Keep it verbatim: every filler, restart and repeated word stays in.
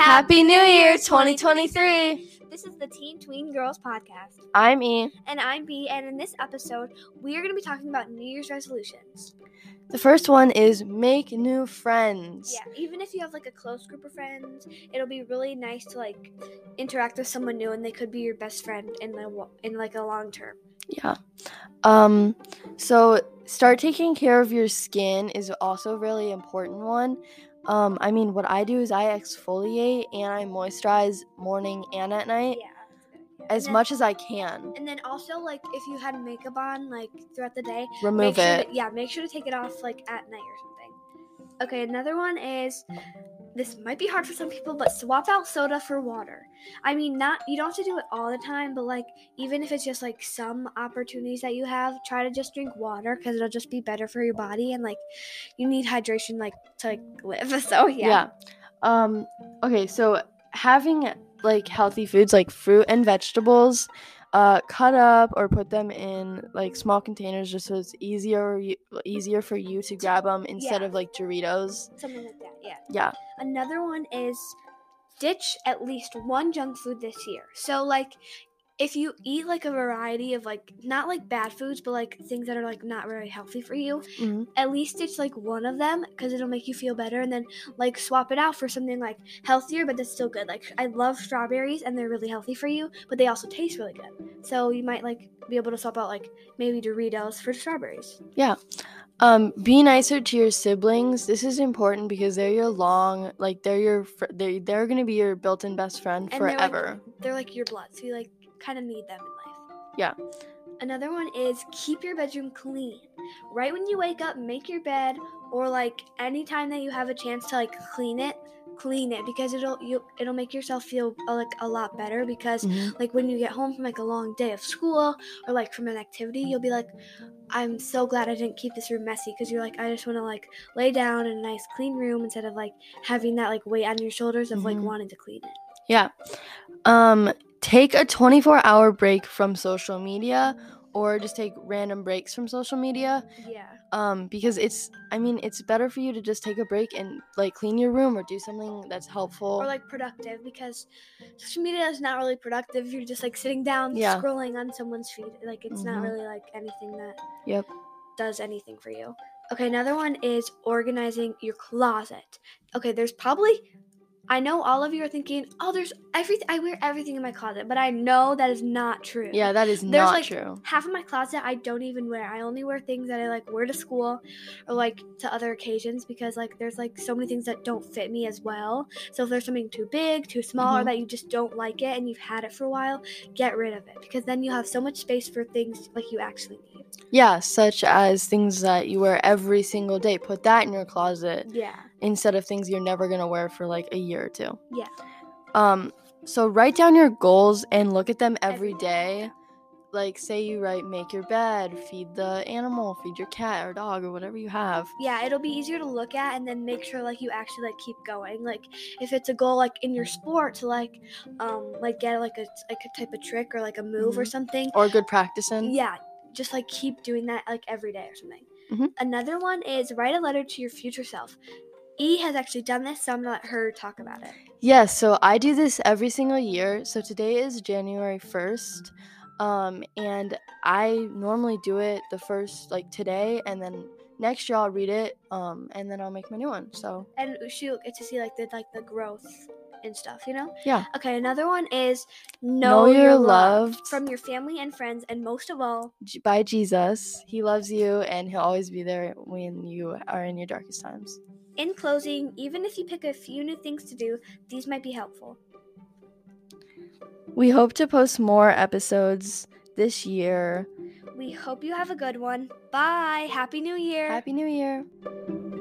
Happy New Year twenty twenty-three! This is the Teen Tween Girls Podcast. I'm E. And I'm B, and in this episode, we are going to be talking about New Year's resolutions. The first one is make new friends. Yeah, even if you have like a close group of friends, it'll be really nice to like interact with someone new, and they could be your best friend in the in like a long term. Yeah. Um. So start taking care of your skin is also a really important one. Um. I mean, what I do is I exfoliate and I moisturize morning and at night. Yeah. As then, much as I can. And then also, like, if you had makeup on, like, throughout the day, remove make it. Sure to, yeah, make sure to take it off, like, at night or something. Okay, another one is, this might be hard for some people, but swap out soda for water. I mean, not, you don't have to do it all the time, but, like, even if it's just, like, some opportunities that you have, try to just drink water, because it'll just be better for your body, and, like, you need hydration, like, to, like, live, so, yeah. Yeah. Um, okay, so having like healthy foods like fruit and vegetables uh cut up or put them in like small containers just so it's easier easier for you to grab them instead yeah. of like Doritos, something like that. Yeah. Yeah. Another one is ditch at least one junk food this year. So like if you eat like a variety of like not like bad foods but like things that are like not very healthy for you, mm-hmm. at least it's like one of them because it'll make you feel better, and then like swap it out for something like healthier but that's still good. Like I love strawberries and they're really healthy for you, but they also taste really good, so you might like be able to swap out like maybe Doritos for strawberries. Yeah. Um, be nicer to your siblings. This is important because they're your long, like they're your, fr- they they're gonna be your built-in best friend and forever. They're like, they're like your blood, so you like kind of need them in life. Yeah. Another one is keep your bedroom clean. Right when you wake up, make your bed, or like anytime that you have a chance to like clean it, clean it because it'll you it'll make yourself feel uh, like a lot better because mm-hmm. like when you get home from like a long day of school or like from an activity, you'll be like, I'm so glad I didn't keep this room messy, because you're like, I just want to like lay down in a nice clean room instead of like having that like weight on your shoulders of mm-hmm. like wanting to clean it. Yeah. Um, take a twenty-four hour break from social media, or just take random breaks from social media. Yeah. Um, because it's, I mean, it's better for you to just take a break and like clean your room or do something that's helpful. Or like productive, because social media is not really productive if you're just like sitting down yeah. scrolling on someone's feed. Like it's mm-hmm. not really like anything that yep. does anything for you. Okay, another one is organizing your closet. Okay, there's probably, I know all of you are thinking, oh, there's everything, I wear everything in my closet, but I know that is not true. Yeah, that is there's not like true. Half of my closet I don't even wear. I only wear things that I like wear to school or like to other occasions, because like there's like so many things that don't fit me as well. So if there's something too big, too small, mm-hmm. or that you just don't like it and you've had it for a while, get rid of it, because then you'll have so much space for things like you actually need. Yeah, such as things that you wear every single day. Put that in your closet. Yeah. Instead of things you're never going to wear for like a year or two. Yeah. Um, so write down your goals and look at them every, every day. day. Yeah. Like, say you write, make your bed, feed the animal, feed your cat or dog or whatever you have. Yeah, it'll be easier to look at and then make sure, like, you actually, like, keep going. Like, if it's a goal, like, in your sport to, like, um, like, get, like, a, like, a type of trick or, like, a move mm-hmm. or something. Or good practicing. Yeah, just, like, keep doing that, like, every day or something. Mm-hmm. Another one is write a letter to your future self. E has actually done this, so I'm going to let her talk about it. Yes, yeah, so I do this every single year. So today is January first. Um, and I normally do it the first, like today, and then next year I'll read it, um, and then I'll make my new one, so. And she'll get to see, like, the, like, the growth and stuff, you know? Yeah. Okay, another one is know, know you're, you're loved. loved from your family and friends, and most of all, by Jesus. He loves you, and he'll always be there when you are in your darkest times. In closing, even if you pick a few new things to do, these might be helpful. We hope to post more episodes this year. We hope you have a good one. Bye. Happy New Year. Happy New Year.